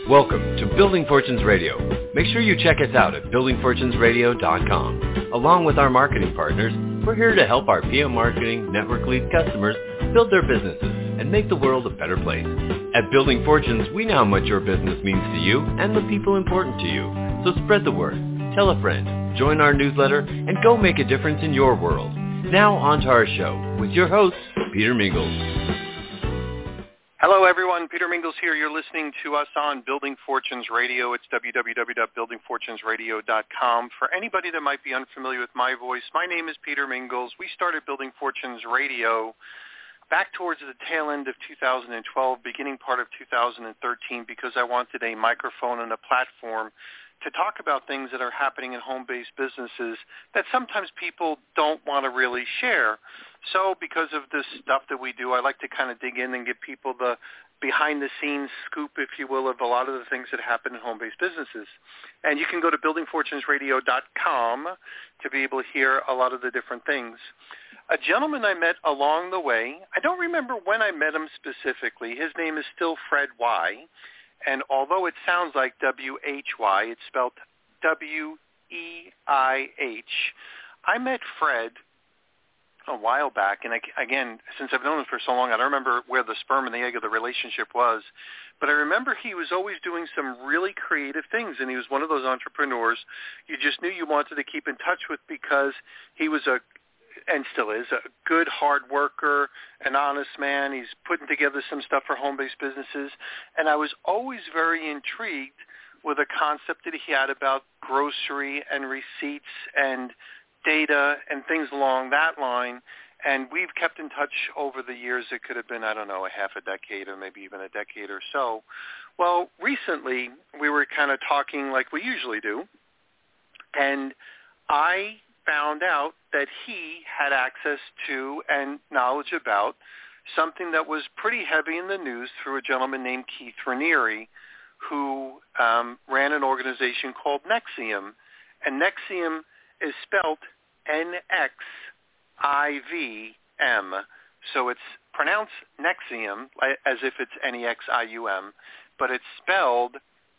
Welcome to Building Fortunes Radio. Make sure you check us out at buildingfortunesradio.com. Along with our marketing partners, we're here to help our PM Marketing Network Lead customers build their businesses and make the world a better place. At Building Fortunes, we know how much your business means to you and the people important to you. So spread the word, tell a friend, join our newsletter, and go make a difference in your world. Now on to our show with your host, Peter Mingles. Hello, everyone. Peter Mingles here. You're listening to us on Building Fortunes Radio. It's www.buildingfortunesradio.com. For anybody that might be unfamiliar with my voice, my name is Peter Mingles. We started Building Fortunes Radio back towards the tail end of 2012, beginning part of 2013, because I wanted a microphone and a platform to talk about things that are happening in home-based businesses that sometimes people don't want to really share. So because of the stuff that we do, I like to kind of dig in and give people the behind-the-scenes scoop, if you will, of a lot of the things that happen in home-based businesses. And you can go to buildingfortunesradio.com to be able to hear a lot of the different things. A gentleman I met along the way, I don't remember when I met him specifically. His name is still Fred Y., and although it sounds like W-H-Y, it's spelled W-E-I-H. I met Fred a while back, and again, since I've known him for so long, I don't remember where the sperm and the egg of the relationship was, but I remember he was always doing some really creative things, and he was one of those entrepreneurs you just knew you wanted to keep in touch with because he was and still is, a good hard worker, an honest man. He's putting together some stuff for home-based businesses. And I was always very intrigued with a concept that he had about grocery and receipts and data and things along that line. And we've kept in touch over the years. It could have been, I don't know, a half a decade or maybe even a decade or so. Well, recently we were kind of talking like we usually do. And I found out that he had access to and knowledge about something that was pretty heavy in the news through a gentleman named Keith Raniere, who ran an organization called NXIVM. And NXIVM is spelled N-X-I-V-M. So it's pronounced NXIVM as if it's N-E-X-I-U-M, but it's spelled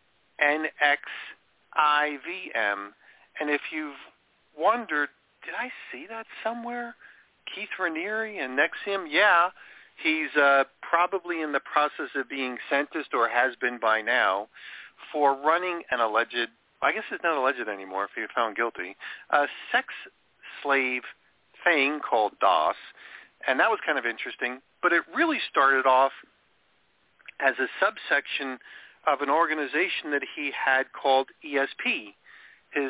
N-X-I-V-M. And if you've wondered, did I see that somewhere? Keith Raniere and NXIVM? Yeah, he's probably in the process of being sentenced, or has been by now, for running an alleged, I guess it's not alleged anymore if you're found guilty, a sex slave thing called DOS, and that was kind of interesting, but it really started off as a subsection of an organization that he had called ESP. His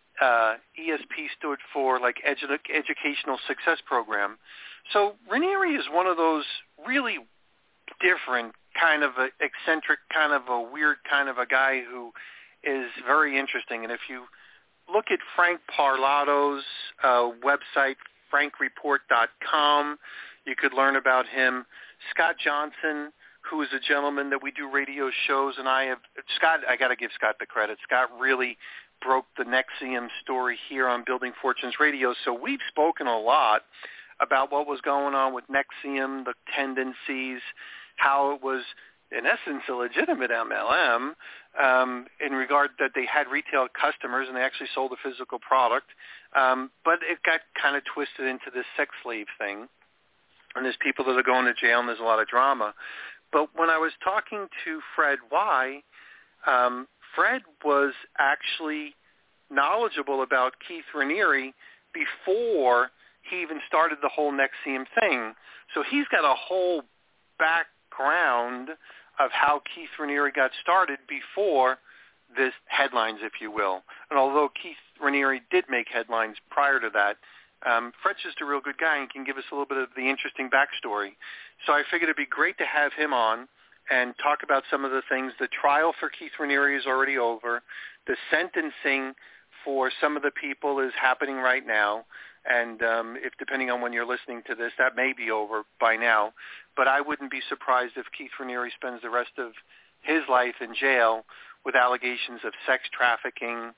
ESP stood for like Educational Success Program. So Raniere is one of those really different, kind of a eccentric, kind of a weird kind of a guy who is very interesting. And if you look at Frank Parlato's website, frankreport.com, you could learn about him. Scott Johnson, who is a gentleman that we do radio shows, and I got to give Scott the credit. Scott really broke the NXIVM story here on Building Fortunes Radio. So we've spoken a lot about what was going on with NXIVM, the tendencies, how it was, in essence, a legitimate MLM in regard that they had retail customers and they actually sold a physical product. But it got kind of twisted into this sex slave thing. And there's people that are going to jail and there's a lot of drama. But when I was talking to Fred Y., Fred was actually knowledgeable about Keith Raniere before he even started the whole NXIVM thing. So he's got a whole background of how Keith Raniere got started before this headlines, if you will. And although Keith Raniere did make headlines prior to that, Fred's just a real good guy and can give us a little bit of the interesting backstory. So I figured it'd be great to have him on and talk about some of the things. The trial for Keith Raniere is already over. The sentencing for some of the people is happening right now. And if depending on when you're listening to this, that may be over by now. But I wouldn't be surprised if Keith Raniere spends the rest of his life in jail with allegations of sex trafficking,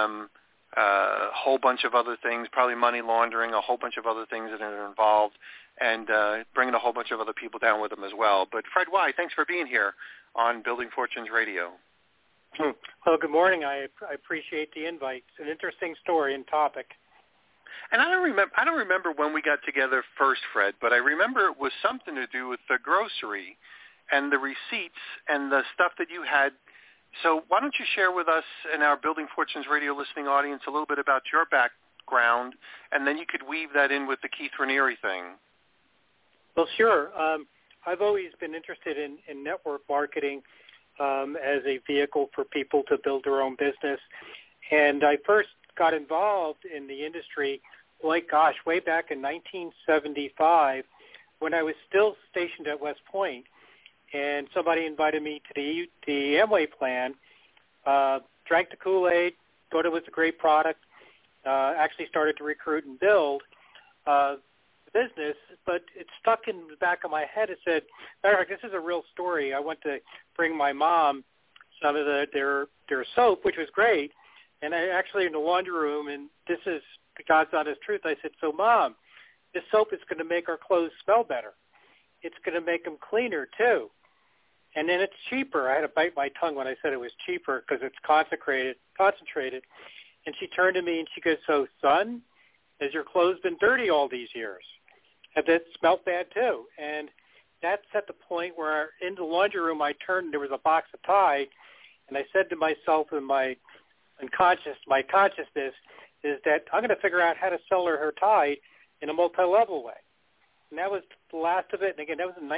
a whole bunch of other things, probably money laundering, a whole bunch of other things that are involved. and bringing a whole bunch of other people down with him as well. But Fred Wei, thanks for being here on Building Fortunes Radio. Well, good morning. I appreciate the invite. It's an interesting story and topic. And I don't remember when we got together first, Fred, but I remember it was something to do with the grocery and the receipts and the stuff that you had. So why don't you share with us and our Building Fortunes Radio listening audience a little bit about your background, and then you could weave that in with the Keith Raniere thing. Well, sure. I've always been interested in network marketing as a vehicle for people to build their own business. And I first got involved in the industry, way back in 1975 when I was still stationed at West Point. And somebody invited me to the Amway plan, drank the Kool-Aid, thought it was a great product, actually started to recruit and build the business, but it stuck in the back of my head. It said, this is a real story. I went to bring my mom some of their soap, which was great, and I actually in the laundry room, and this is God's honest truth, I said, so Mom, this soap is going to make our clothes smell better. It's going to make them cleaner, too. And then it's cheaper. I had to bite my tongue when I said it was cheaper because it's concentrated. And she turned to me and she goes, so, son, has your clothes been dirty all these years? Have they smelled bad, too? And that's at the point where in the laundry room I turned and there was a box of Tide, and I said to myself in my consciousness is that I'm going to figure out how to sell her Tide in a multi-level way. And that was the last of it. And again, that was in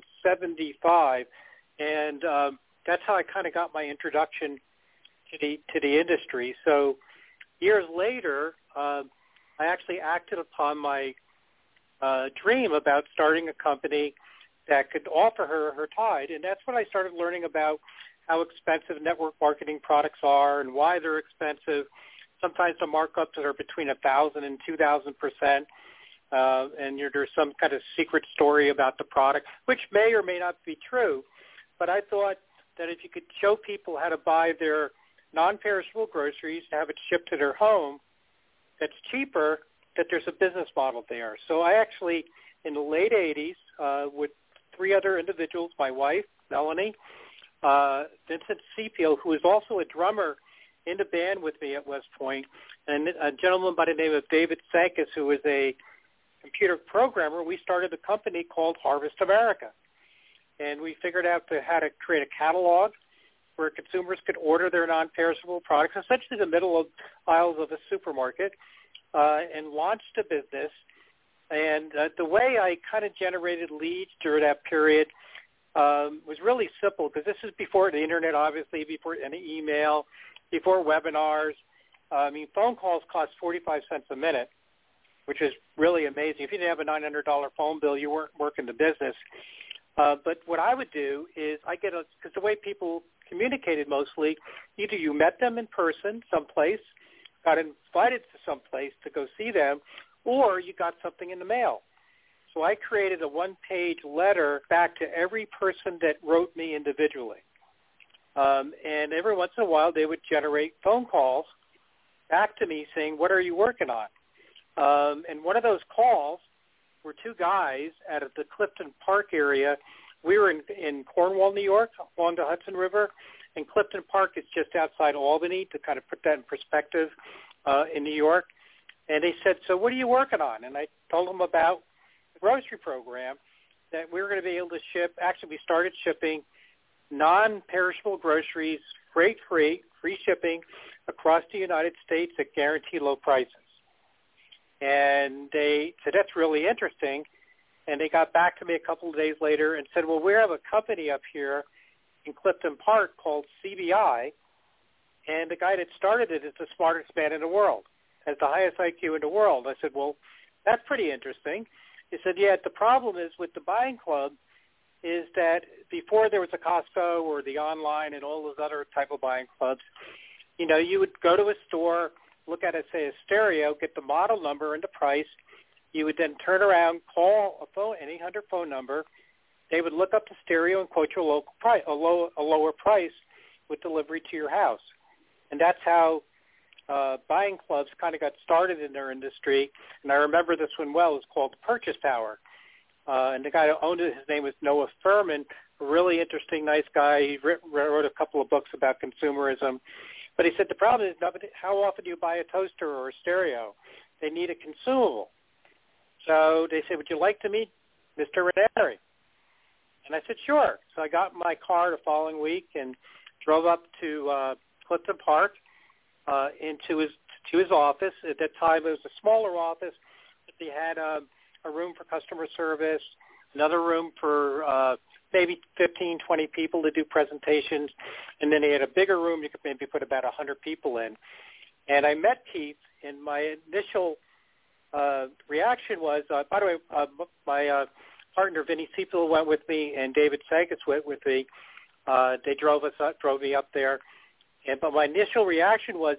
1975. And that's how I kind of got my introduction to the industry. So years later, I actually acted upon my dream about starting a company that could offer her Tide. And that's when I started learning about how expensive network marketing products are and why they're expensive. Sometimes the markups are between 1,000 and 2,000%. And there's some kind of secret story about the product, which may or may not be true. But I thought that if you could show people how to buy their non-perishable groceries, have it shipped to their home that's cheaper, that there's a business model there. So I actually, in the late 80s, with three other individuals, my wife, Melanie, Vincent Sepio, who was also a drummer in the band with me at West Point, and a gentleman by the name of David Sankis, who was a computer programmer, we started a company called Harvest America. And we figured out how to create a catalog where consumers could order their non-perishable products, essentially the middle of aisles of a supermarket, and launched a business. And the way I kind of generated leads during that period was really simple, because this is before the Internet, obviously, before any email, before webinars. Phone calls cost 45 cents a minute, which is really amazing. If you didn't have a $900 phone bill, you weren't working the business. But what I would do is because the way people communicated mostly, either you met them in person someplace, got invited to someplace to go see them, or you got something in the mail. So I created a one-page letter back to every person that wrote me individually. And every once in a while, they would generate phone calls back to me saying, what are you working on? And one of those calls were two guys out of the Clifton Park area. We were in Cornwall, New York, along the Hudson River, and Clifton Park is just outside Albany, to kind of put that in perspective, in New York. And they said, so what are you working on? And I told them about the grocery program that we were going to be able to ship. Actually, we started shipping non-perishable groceries, freight-free, free shipping across the United States at guaranteed low prices. And they said, that's really interesting. And they got back to me a couple of days later and said, well, we have a company up here in Clifton Park called CBI, and the guy that started it is the smartest man in the world, has the highest IQ in the world. I said, well, that's pretty interesting. He said, yeah, the problem is with the buying club is that before there was a Costco or the online and all those other type of buying clubs, you would go to a store, look at it, say a stereo, get the model number and the price. You would then turn around, call an 800 phone number. They would look up the stereo and quote you a local price, a lower price with delivery to your house. And that's how buying clubs kind of got started in their industry. And I remember this one well. It was called Purchase Power. And the guy who owned it, his name was Noah Furman, a really interesting, nice guy. He wrote a couple of books about consumerism. But he said the problem is, how often do you buy a toaster or a stereo? They need a consumable. So they said, would you like to meet Mr. Ranieri? And I said, sure. So I got in my car the following week and drove up to Clifton Park into his office. At that time, it was a smaller office, but they had a room for customer service, another room for maybe 15, 20 people to do presentations, and then they had a bigger room you could maybe put about 100 people in. And I met Keith, and my initial reaction was, by the way, my partner Vinny Seipel went with me, and David Sagas went with me. They drove me up there. But my initial reaction was,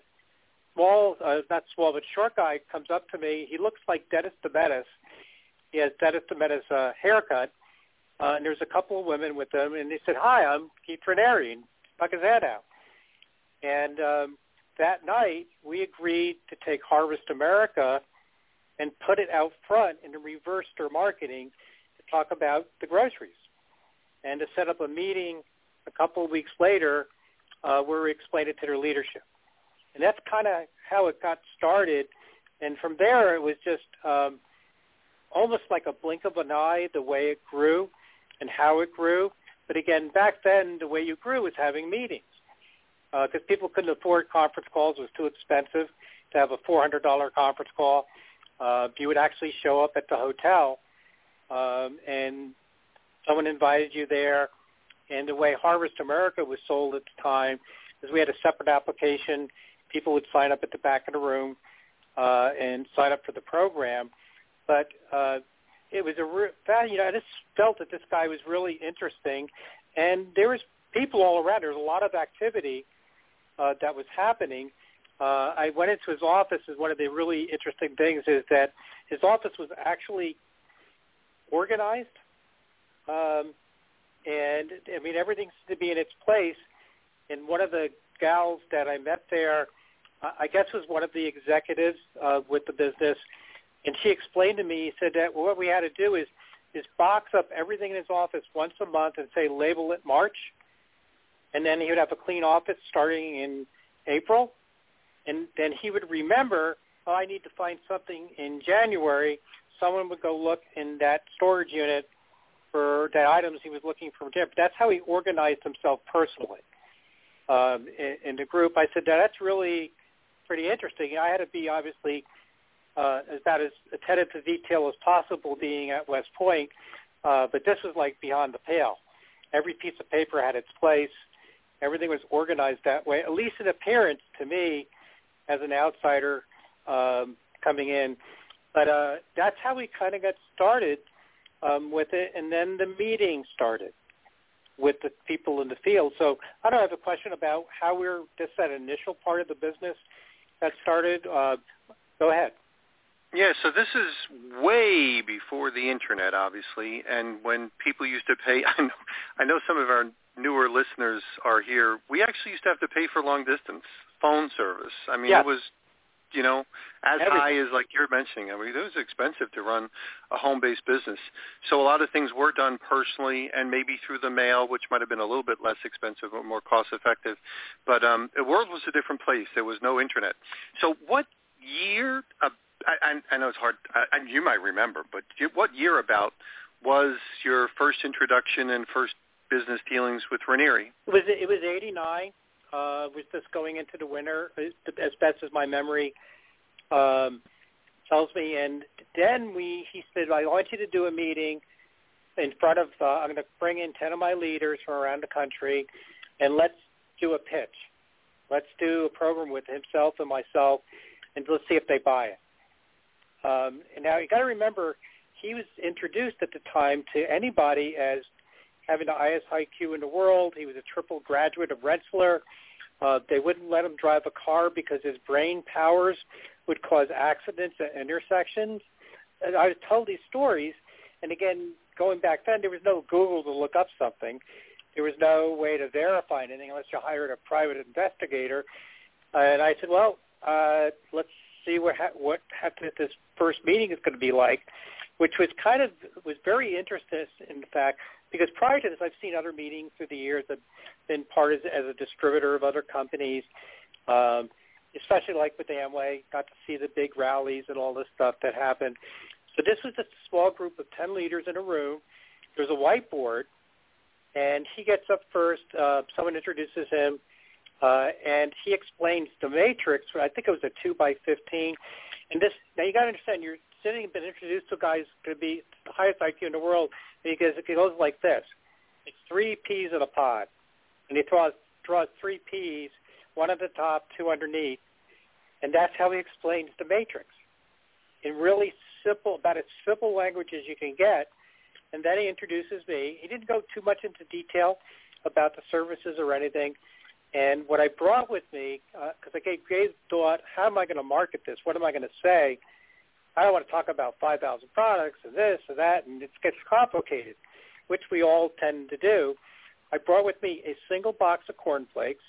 not small, but short guy comes up to me. He looks like Dennis DeMetis. He has Dennis DeMetis' haircut. And there's a couple of women with him, and they said, hi, I'm Keith Ranieri, and stuck his head out. And that night, we agreed to take Harvest America and put it out front in the reverse their marketing to talk about the groceries and to set up a meeting a couple of weeks later where we explained it to their leadership. And that's kind of how it got started. And from there, it was just almost like a blink of an eye, the way it grew and how it grew. But again, back then, the way you grew was having meetings because people couldn't afford conference calls. It was too expensive to have a $400 conference call. You would actually show up at the hotel and someone invited you there. And the way Harvest America was sold at the time is we had a separate application. People would sign up at the back of the room and sign up for the program. But it was I just felt that this guy was really interesting. And there was people all around. There was a lot of activity that was happening. I went into his office, and one of the really interesting things is that his office was actually organized. And, I mean, everything seemed to be in its place. And one of the gals that I met there, I guess was one of the executives with the business, and she explained to me, said that what we had to do is box up everything in his office once a month and say label it March, and then he would have a clean office starting in April, and then he would remember, oh, I need to find something in January. Someone would go look in that storage unit for the items he was looking for. But that's how he organized himself personally in the group. I said, that's really pretty interesting. I had to be obviously about as attentive to detail as possible being at West Point, but this was like beyond the pale. Every piece of paper had its place. Everything was organized that way, at least in appearance to me as an outsider coming in. But that's how we kind of got started with it, and then the meeting started with the people in the field. So I don't have a question about how we're just that initial part of the business that started. Go ahead. Yeah, so this is way before the internet, obviously, and when people used to pay, I know some of our newer listeners are here. We actually used to have to pay for long-distance phone service. I mean, It was, as high as like you're mentioning. I mean, it was expensive to run a home-based business. So a lot of things were done personally and maybe through the mail, which might have been a little bit less expensive or more cost-effective. But the world was a different place. There was no internet. So what year I know it's hard. You might remember, but what year about was your first introduction and first business dealings with Ranieri? It was 89. Was just going into the winter, as best as my memory tells me. And then he said, I want you to do a meeting in front of, I'm going to bring in 10 of my leaders from around the country, and let's do a pitch. Let's do a program with himself and myself, and let's see if they buy it. And now you got to remember, he was introduced at the time to anybody as having the highest IQ in the world. He was a triple graduate of Rensselaer. They wouldn't let him drive a car because his brain powers would cause accidents at intersections. And I was told these stories, and again, going back then, there was no Google to look up something. There was no way to verify anything unless you hired a private investigator. And I said, well, let's see what this first meeting is going to be like. which was very interesting in fact, because prior to this, I've seen other meetings through the years. I've been part as a distributor of other companies, especially like with Amway, got to see the big rallies and all this stuff that happened. So this was a small group of 10 leaders in a room. There's a whiteboard, and he gets up first. Someone introduces him, and he explains the matrix. I think it was a 2x15. And this, now you got to understand, you're sitting and been introduced to a guy who's going to be the highest IQ in the world, because it goes like this. It's 3 peas in a pod, and he draws 3 peas, 1 at the top, 2 underneath, and that's how he explains the matrix in really simple, about as simple language as you can get. And then he introduces me. He didn't go too much into detail about the services or anything. And what I brought with me, because I gave thought, how am I going to market this? What am I going to say? I don't want to talk about 5,000 products and this and that, and it gets complicated, which we all tend to do. I brought with me a single box of cornflakes,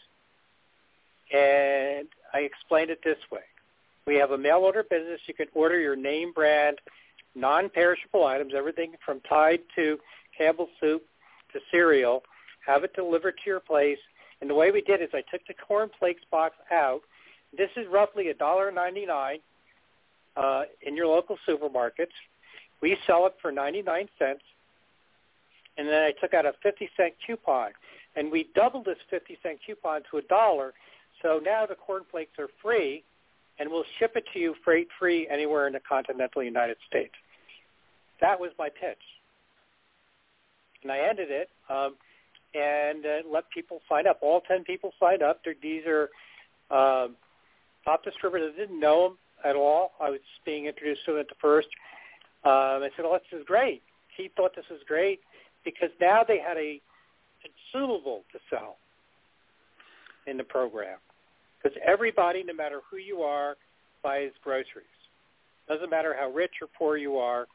and I explained it this way. We have a mail order business. You can order your name brand, non-perishable items, everything from Tide to Campbell's soup to cereal, have it delivered to your place. And the way we did is I took the cornflakes box out. This is roughly $1.99 in your local supermarkets. We sell it for 99 cents. And then I took out a 50-cent coupon. And we doubled this 50-cent coupon to $1. So now the cornflakes are free, and we'll ship it to you freight-free anywhere in the continental United States. That was my pitch. And I ended it and let people sign up. All 10 people signed up. These are top distributors. I didn't know them at all. I was being introduced to them at the first. I said, well, this is great. He thought this was great because now they had a consumable to sell in the program. Because everybody, no matter who you are, buys groceries. Doesn't matter how rich or poor you are.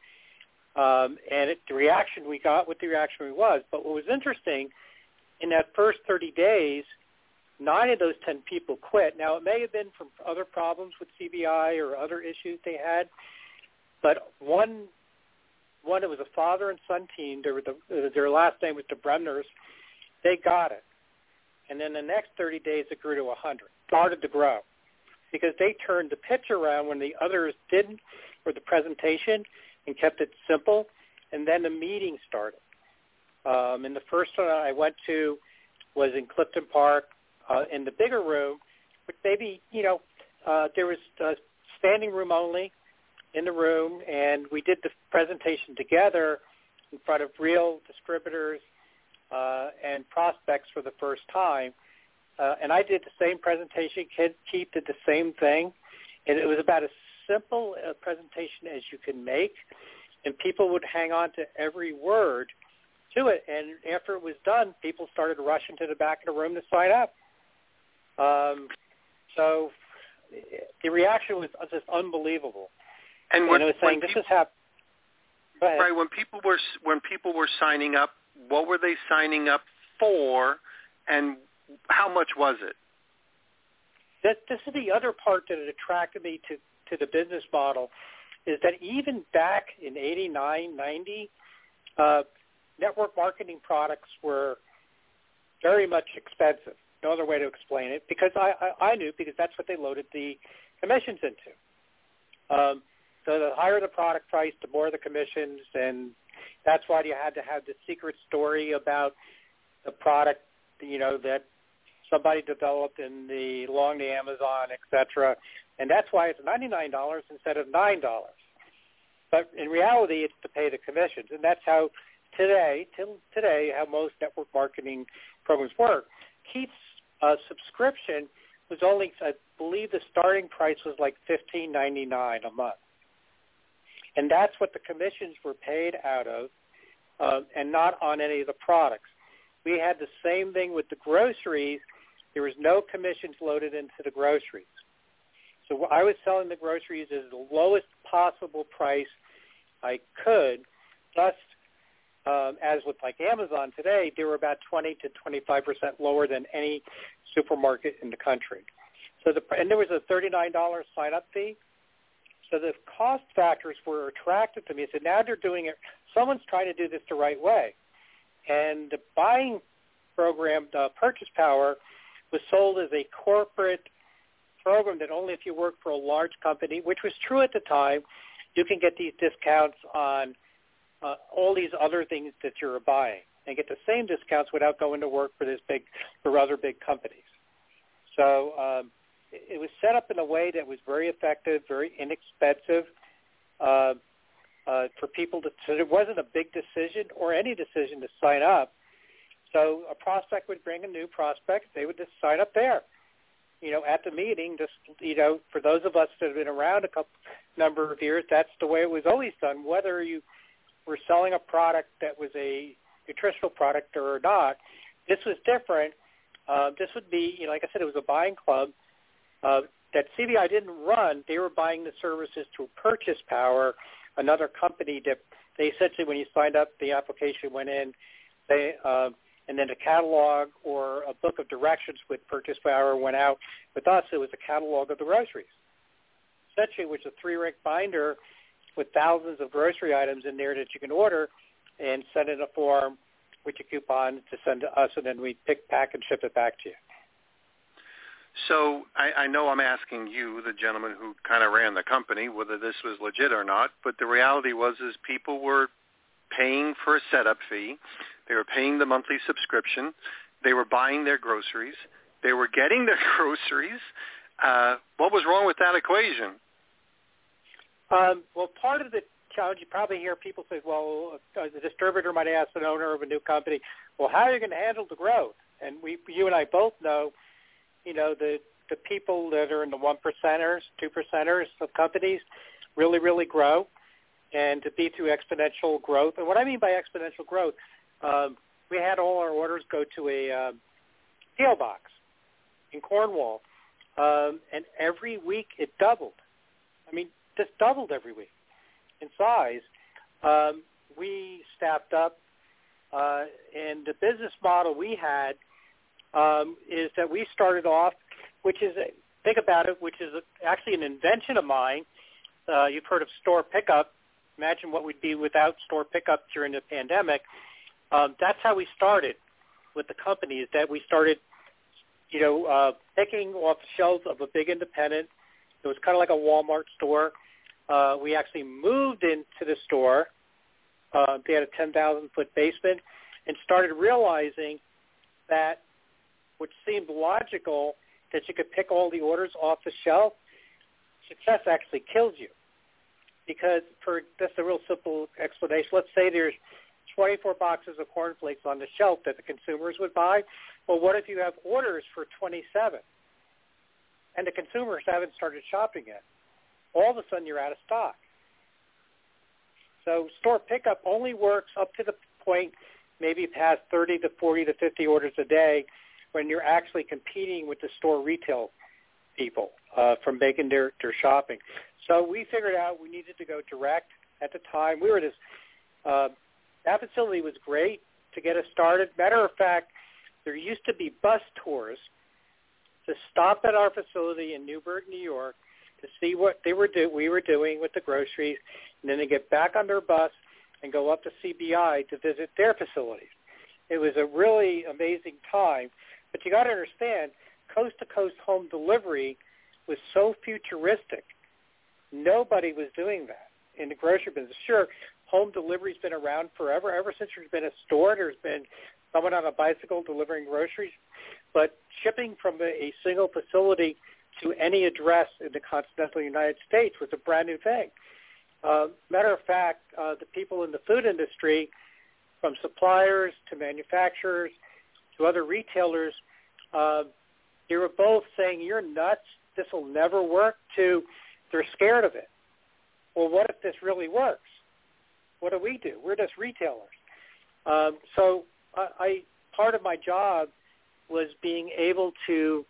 The reaction we got, what the reaction was. But what was interesting, in that first 30 days, 9 of those 10 people quit. Now, it may have been from other problems with CBI or other issues they had, but one it was a father and son team. Their last name was the Bremners. They got it. And then the next 30 days, it grew to 100, started to grow, because they turned the pitch around when the others didn't, or the presentation, and kept it simple, and then the meeting started. And the first one I went to was in Clifton Park in the bigger room, but maybe, there was standing room only in the room, and we did the presentation together in front of real distributors and prospects for the first time. And I did the same presentation. Keith did the same thing. And it was about as simple a presentation as you can make. And people would hang on to every word to it. And after it was done, people started rushing to the back of the room to sign up. So the reaction was just unbelievable. And it was saying, this is happening. Right, when people were signing up, what were they signing up for, and how much was it? This is the other part that attracted me to the business model, is that even back in 89, 90, network marketing products were very much expensive. No other way to explain it, because I knew, because that's what they loaded the commissions into. So the higher the product price, the more the commissions, and that's why you had to have the secret story about the product, that somebody developed along the Amazon, et cetera. And that's why it's $99 instead of $9. But in reality, it's to pay the commissions. And that's how till today, how most network marketing programs work. Keith's subscription was only, I believe the starting price was like $15.99 a month. And that's what the commissions were paid out of, and not on any of the products. We had the same thing with the groceries. There was no commissions loaded into the groceries. So I was selling the groceries at the lowest possible price I could. Thus, as with like Amazon today, they were about 20 to 25% lower than any supermarket in the country. And there was a $39 sign-up fee. So the cost factors were attractive to me. I said, now they're doing it. Someone's trying to do this the right way. And the buying program, Purchase Power, was sold as a corporate program that only if you work for a large company, which was true at the time, you can get these discounts on all these other things that you're buying and get the same discounts without going to work for other big companies. So it was set up in a way that was very effective, very inexpensive for people to. So it wasn't a big decision or any decision to sign up. So a prospect would bring a new prospect; they would just sign up there, at the meeting. Just for those of us that have been around a number of years, that's the way it was always done. Whether you were selling a product that was a nutritional product or not, this was different. This would be, like I said, it was a buying club that CBI didn't run. They were buying the services through Purchase Power, another company that they essentially, when you signed up, the application went in, and then a catalog or a book of directions with Purchase Power went out. With us, it was a catalog of the groceries. Essentially, it was a 3-ring binder with thousands of grocery items in there that you can order and send in a form with your coupon to send to us, and then we pick, pack, and ship it back to you. So I know I'm asking you, the gentleman who kind of ran the company, whether this was legit or not, but the reality was people were paying for a setup fee. They were paying the monthly subscription. They were buying their groceries. They were getting their groceries. What was wrong with that equation? Well, part of the challenge, you probably hear people say, well, the distributor might ask an owner of a new company, well, how are you going to handle the growth? And you and I both know, the people that are in the 1%ers, 2%ers of companies really, really grow, and to be through exponential growth. And what I mean by exponential growth, we had all our orders go to a PO box in Cornwall, and every week it doubled. I mean, just doubled every week in size. We staffed up, and the business model we had is that we started off, which is, think about it, which is actually an invention of mine. You've heard of store pickup. Imagine what we'd be without store pickup during the pandemic. That's how we started with the company, is that we started, picking off the shelves of a big independent. It was kind of like a Walmart store. We actually moved into the store. They had a 10,000-foot basement, and started realizing that which seemed logical, that you could pick all the orders off the shelf, success actually kills you. Because that's a real simple explanation. Let's say there's 24 boxes of cornflakes on the shelf that the consumers would buy. Well, what if you have orders for 27? And the consumers haven't started shopping yet. All of a sudden, you're out of stock. So store pickup only works up to the point maybe past 30 to 40 to 50 orders a day, when you're actually competing with the store retail people from making their shopping. So we figured out we needed to go direct at the time. We were that facility was great to get us started. Matter of fact, there used to be bus tours to stop at our facility in Newburgh, New York, to see what we were doing with the groceries, and then they get back on their bus and go up to CBI to visit their facilities. It was a really amazing time. But you got to understand, coast-to-coast home delivery was so futuristic. Nobody was doing that in the grocery business. Sure, home delivery's been around forever. Ever since there's been a store, there's been someone on a bicycle delivering groceries. But shipping from a single facility to any address in the continental United States was a brand new thing. Matter of fact, the people in the food industry, from suppliers to manufacturers to other retailers, they were both saying, you're nuts, this will never work, to they're scared of it. Well, what if this really works? What do we do? We're just retailers. So part of my job was being able to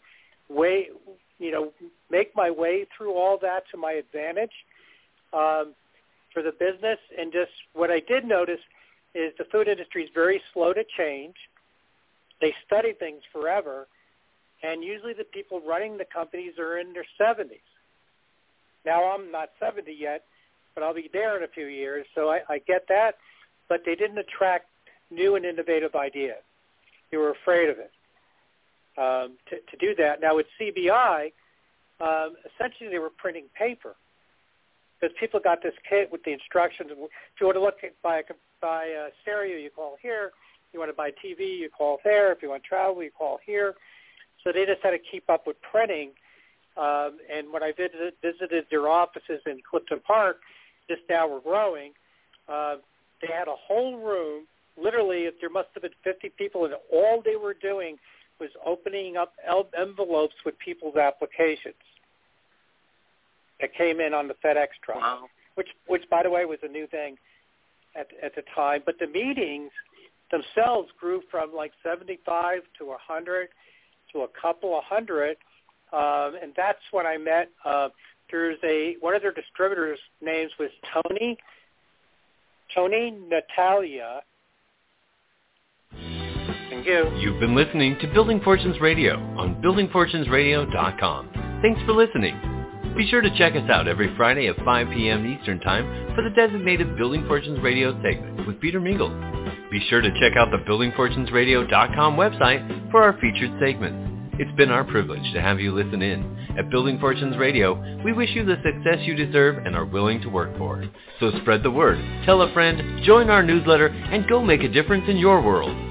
make my way through all that to my advantage for the business. And just what I did notice is the food industry is very slow to change. They study things forever, and usually the people running the companies are in their 70s. Now I'm not 70 yet, but I'll be there in a few years, so I get that. But they didn't attract new and innovative ideas. They were afraid of it. To do that. Now with CBI, essentially they were printing paper because people got this kit with the instructions. If you want to look at buy a stereo, you call here. If you want to buy TV, you call there. If you want to travel, you call here. So they just had to keep up with printing. And when I visited their offices in Clifton Park, just now we're growing, they had a whole room. Literally, there must have been 50 people, and all they were doing was opening up envelopes with people's applications that came in on the FedEx truck, wow. which by the way, was a new thing at the time. But the meetings themselves grew from like 75 to 100 to a couple of hundred, and that's when I met. There's one of their distributors' names was Tony Natalia. Thank you. You've been listening to Building Fortunes Radio on buildingfortunesradio.com. Thanks for listening. Be sure to check us out every Friday at 5 p.m. Eastern Time for the designated Building Fortunes Radio segment with Peter Mingle. Be sure to check out the buildingfortunesradio.com website for our featured segments. It's been our privilege to have you listen in. At Building Fortunes Radio, we wish you the success you deserve and are willing to work for. So spread the word, tell a friend, join our newsletter, and go make a difference in your world.